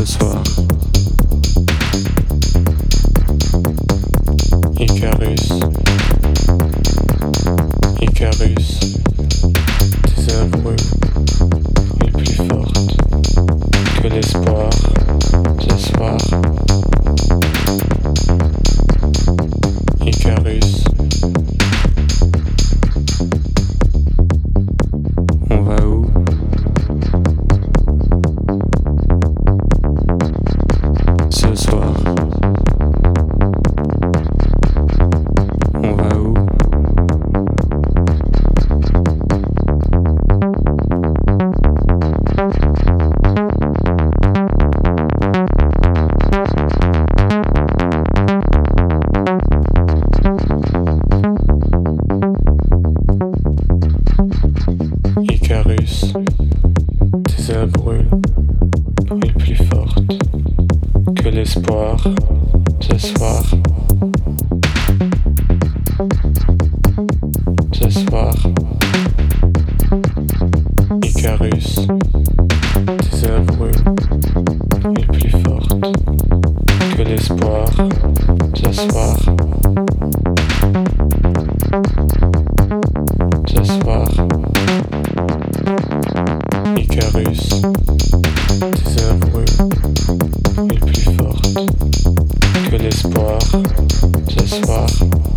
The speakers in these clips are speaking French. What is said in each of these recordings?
soir. Icarus, Icarus, tes ailes brûlent, mais plus fortes que l'espoir ce soir. Icarus, on va où? Ce soir. On va où? Icarus, tes ailes brûlent plus fortes que l'espoir ce soir. Ce soir. Icarus, tes ailes brûlent plus fortes que l'espoir ce soir. Ce soir. Icarus, tes ailes brûlent plus fortes que l'espoir ce soir.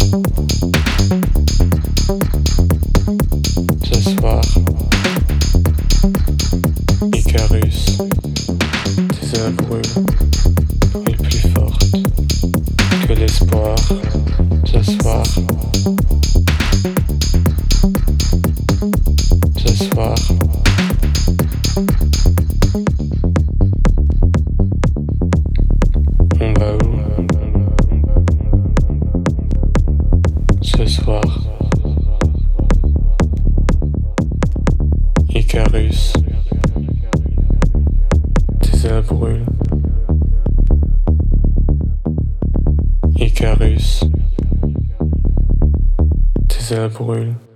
Ce soir. Icarus, tes ailes brûlent plus fortes que l'espoir ce soir. Ce soir. On va où? Ce soir. Icarus, tes ailes brûlent. Icarus, tes ailes brûlent.